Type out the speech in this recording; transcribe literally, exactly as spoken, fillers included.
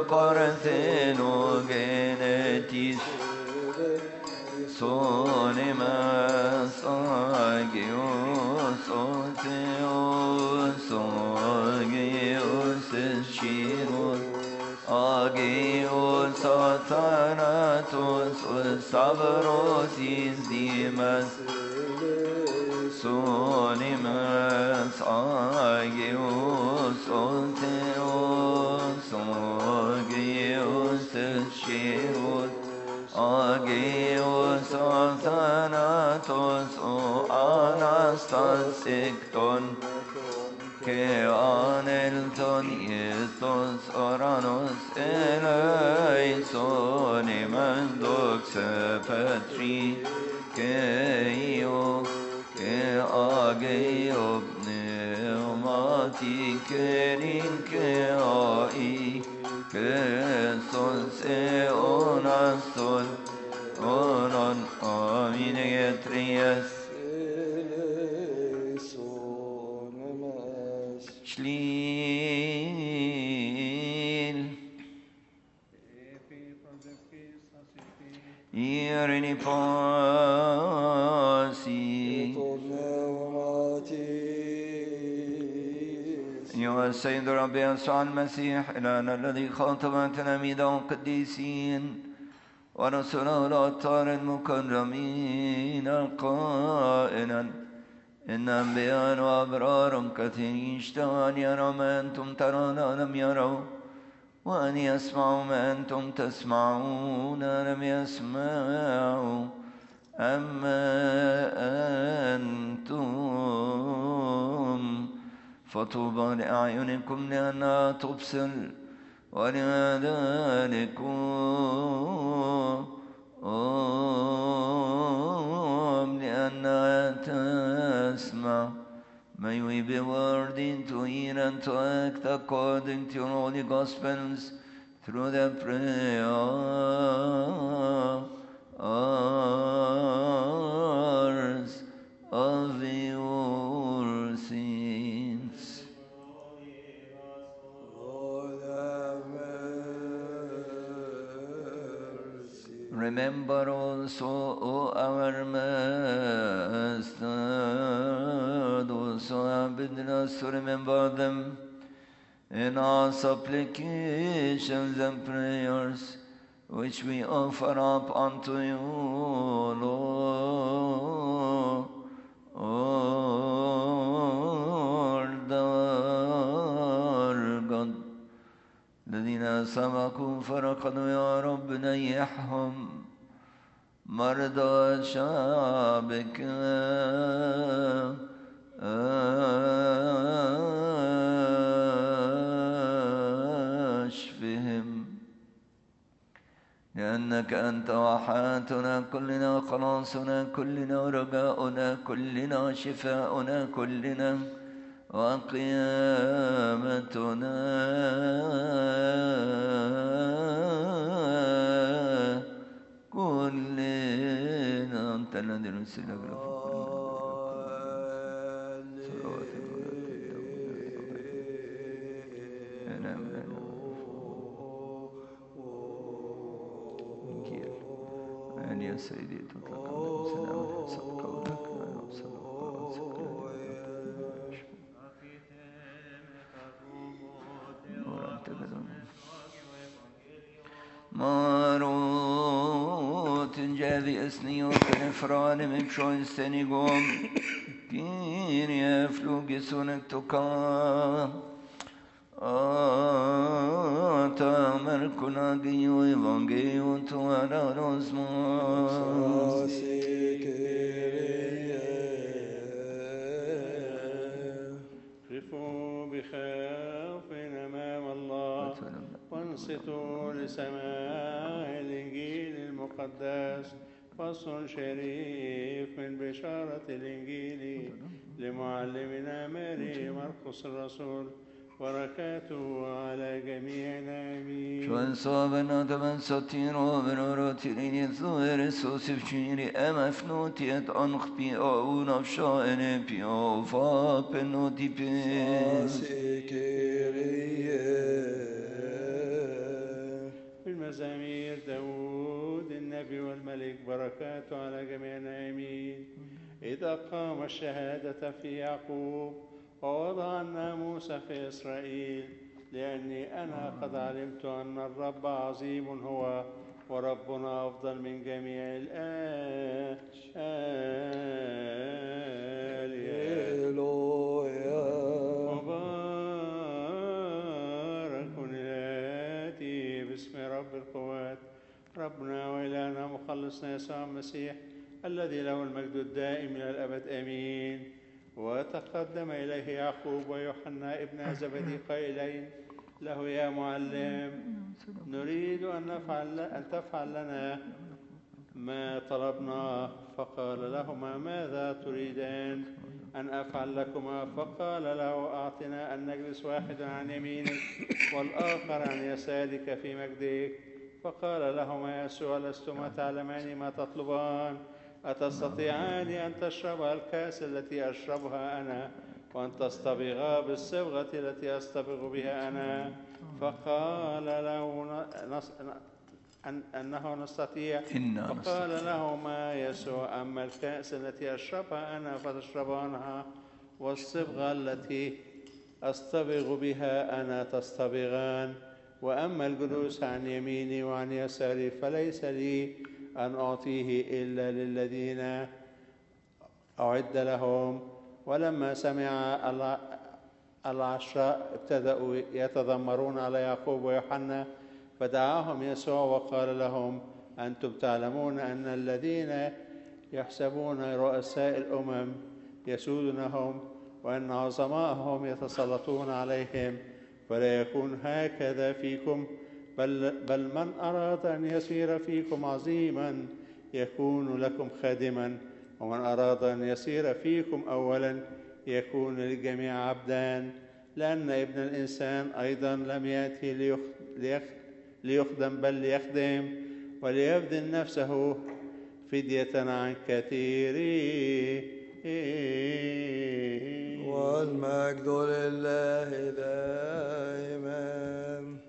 Partheno genetis Sonimas Agios Otheos Agios Shiros Agios Athanatos Savros Dimas Sonimas Agios Otheos Agios Shiros Agios Athanatos O Anastasikton Ke Anelton Iestos Oranos Eleison Imandox Petri Ke Io Ke Ageo Pneumati Kerin Ke Ai Ke Sos Eonaston Onon Amine Trias Shlil Irini Pasi أيها السيد ربي يسوع المسيح إلهنا الذي خاطب تلاميذه القديسين ورسله الأطهار المكرمين قائلا إن أنبياء وأبرار كثيرين اشتهوا أن يروا ما أنتم ترون لم يروا وأن يسمعوا ما أنتم تسمعون لم يسمعوا أما أنتم فطوبى لأعينكم لأنها تبصر ولآذانكم لأنها تسمع. May we be worthy to hear and to act according to your holy gospels through the prayers of your saints. Lord have mercy. Remember also, O our Master, those who have bidden us to remember them in our supplications and prayers, which we offer up unto you, Lord, Lord our God. الذين سبقوا فرقدوا يا رب نيحهم مرضى شعبك اشفهم لأنك أنت وحاتنا كلنا خلاصنا كلنا رجاؤنا كلنا شفاؤنا كلنا وقيامتنا كلنا أنت الذي نرسل لك يا سيدي تطلق عليهم سلام حسب قولك لا يوصل ماروت جاذي اسنيو كنفران مبشوين سنيقوم كين يفلوق سونك تكا آتا مركنا جيو إيفانجيو توانا روزماس قفوا بخوف أمام الله وانصتوا لسماع الإنجيل المقدس. فصل شريف من بشارة الإنجيل لمعلمنا ماري مرقس الرسول، بركاته على جميعنا آمين. شوان صابنا تمن ستيرو بنوراتي لنزوير سوسف شيري أما فنوتيت أنخ بي أو نفشائن بي أو فابنوتي بي مزامير داود النبي والملك بركاته على جميعنا آمين. إذا قام الشهادة في يعقوب ووضع الناموس في إسرائيل، لأني أنا قد علمت أن الرب عظيم هو وربنا أفضل من جميع الآلهة. مبارك الآتي باسم رب القوات ربنا وإلهنا مخلصنا يسوع المسيح الذي له المجد الدائم إلى الأبد آمين. وتقدم إليه يعقوب ويوحنا ابن زبدي قائلين له يا معلم نريد أن نفعل أن تفعل لنا ما طلبناه. فقال لهما ماذا تريدان أن أفعل لكما؟ فقال له أعطنا أن نجلس واحد عن يمينك والآخر عن يسارك في مجدك. فقال لهما يسوع لستما تعلمان ما تطلبان؟ أتستطيعان أن تشربا الكأس التي أشربها أنا وأن تصطبغا بالصبغة التي أصطبغ بها أنا؟ فقال له نص... أن... أنه نستطيع. فقال لهما يسوع أما الكأس التي أشربها أنا فتشربانها والصبغة التي أصطبغ بها أنا تصطبغان. وأما الجلوس عن يميني وعن يساري فليس لي أن أعطيه إلا للذين أعد لهم. ولما سمع العشرة ابتدأوا يتذمرون على يعقوب ويوحنا، فدعاهم يسوع وقال لهم أنتم تعلمون أن الذين يحسبون رؤساء الأمم يسودونهم وأن عظماءهم يتسلطون عليهم، فلا يكون هكذا فيكم، بل, بل من أراد أن يصير فيكم عظيما يكون لكم خادما، ومن أراد أن يصير فيكم أولا يكون للجميع عبدان. لأن ابن الإنسان أيضا لم يأتي ليخدم بل ليخدم وليبذل نفسه فدية عن كثيرين. والمجد لله دائما.